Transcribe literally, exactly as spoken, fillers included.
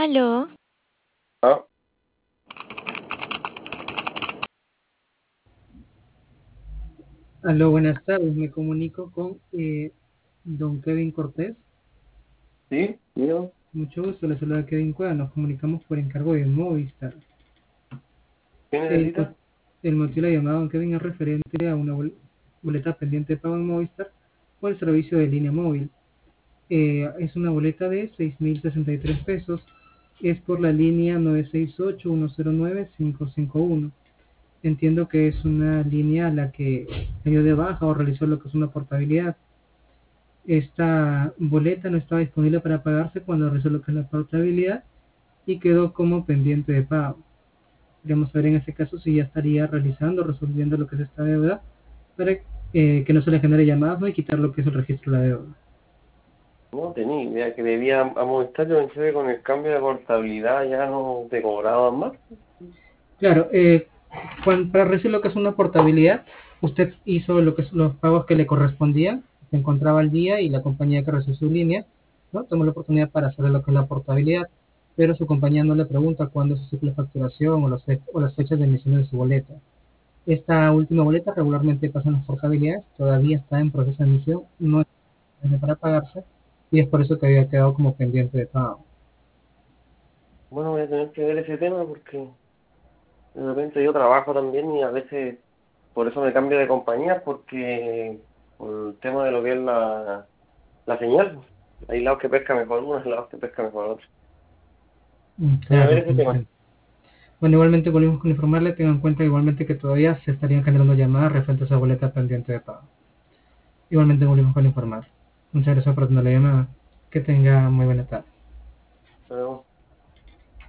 Aló, Ah, Aló, buenas tardes. Me comunico con eh, don Kevin Cortés. sí, yo. Mucho gusto, le saluda Kevin Cueva. Nos comunicamos por encargo de Movistar. ¿Qué El, mo- necesitas? el motivo de la llamada, don Kevin, es referente a una bol- boleta pendiente de pago en Movistar por el servicio de línea móvil. Eh, es una boleta de seis mil sesenta y tres pesos. Es por la línea nueve seis ocho, uno cero nueve, cinco cinco uno. Entiendo que es una línea a la que se dio de baja o realizó lo que es una portabilidad. Esta boleta no estaba disponible para pagarse cuando realizó lo que es la portabilidad y quedó como pendiente de pago. Queremos saber en ese caso si ya estaría realizando, resolviendo lo que es esta deuda para eh, que no se le genere llamadas, ¿no? Y quitar lo que es el registro de la deuda. No tenía idea que debía a Movistar. Yo pensé que con el cambio de portabilidad ya no te cobraban más. Claro, eh, cuan- para recibir lo que es una portabilidad, usted hizo lo que es los pagos que le correspondían, se encontraba al día y la compañía que recibió su línea, ¿no? Tomó la oportunidad para hacer lo que es la portabilidad, pero su compañía no le pregunta cuándo es su ciclo de facturación o, los fe- o las fechas de emisión de su boleta. Esta última boleta regularmente pasa en las portabilidades, todavía está en proceso de emisión, no está para pagarse y es por eso que había quedado como pendiente de pago. Bueno, voy a tener que ver ese tema porque de repente yo trabajo también y a veces por eso me cambio de compañía porque por el tema de lo que es la, la señal. Pues. Hay lados que pesca mejor uno, hay lados que pesca mejor otro. Mm, Voy a ver Claro, ese tema. comprendo. Bueno, igualmente volvemos con informarle, tengan en cuenta igualmente que todavía se estarían generando llamadas referente a esa boleta pendiente de pago. Igualmente volvemos con informar. Muchas gracias por atender la llamada. Que tenga muy buena tarde. Pero